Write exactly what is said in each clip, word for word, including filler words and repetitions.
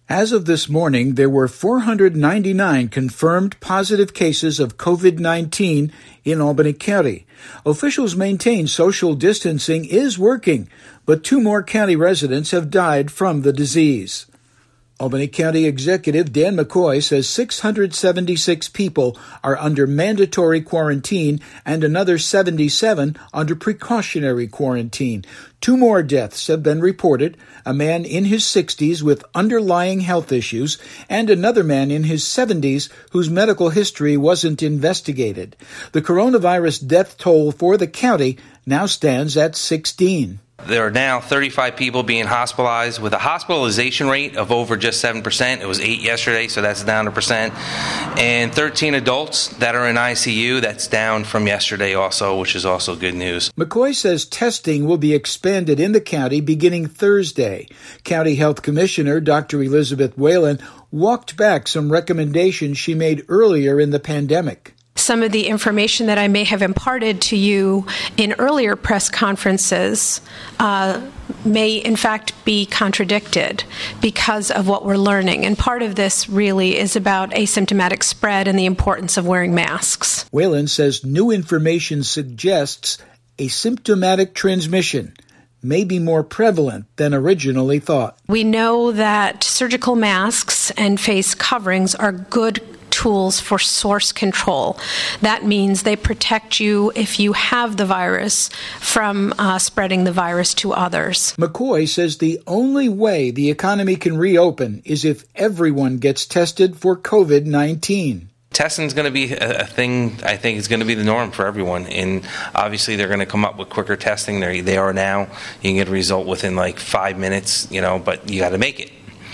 As of this morning, there were four hundred ninety-nine confirmed positive cases of covid nineteen in Albany County. Officials maintain social distancing is working, but two more county residents have died from the disease. Albany County Executive Dan McCoy says six hundred seventy-six people are under mandatory quarantine and another seventy-seven under precautionary quarantine. Two more deaths have been reported, a man in his sixties with underlying health issues and another man in his seventies whose medical history wasn't investigated. The coronavirus death toll for the county now stands at sixteen. There are now thirty-five people being hospitalized with a hospitalization rate of over just seven percent. It was eight yesterday, so that's down a percent. And thirteen adults that are in I C U, that's down from yesterday also, which is also good news. McCoy says testing will be expanded in the county beginning Thursday. County Health Commissioner Doctor Elizabeth Whalen walked back some recommendations she made earlier in the pandemic. Some of the information that I may have imparted to you in earlier press conferences uh, may in fact be contradicted because of what we're learning. And part of this really is about asymptomatic spread and the importance of wearing masks. Whalen says new information suggests asymptomatic transmission may be more prevalent than originally thought. We know that surgical masks and face coverings are good tools for source control. That means they protect you if you have the virus from uh, spreading the virus to others. McCoy says the only way the economy can reopen is if everyone gets tested for covid nineteen. Testing is going to be a thing, I think, is going to be the norm for everyone. And obviously, they're going to come up with quicker testing. They're, they are now. You can get a result within like five minutes, you know, but you got to make it.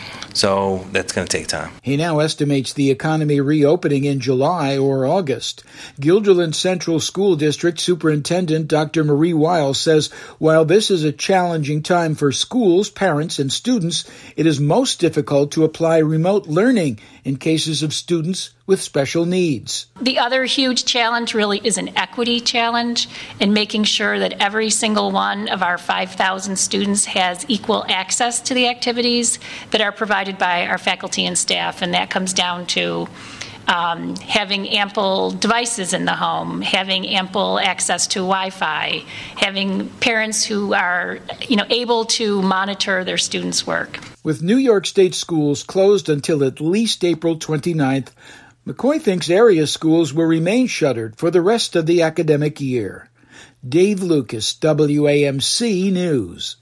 So that's going to take time. He now estimates the economy reopening in July or August. Guilderland Central School District Superintendent Doctor Marie Weil says while this is a challenging time for schools, parents, and students, it is most difficult to apply remote learning in cases of students with special needs. The other huge challenge really is an equity challenge in making sure that every single one of our five thousand students has equal access to the activities that are provided by our faculty and staff, and that comes down to Um, having ample devices in the home, having ample access to Wi-Fi, having parents who are, you know, able to monitor their students' work. With New York State schools closed until at least April twenty-ninth, McCoy thinks area schools will remain shuttered for the rest of the academic year. Dave Lucas, W A M C News.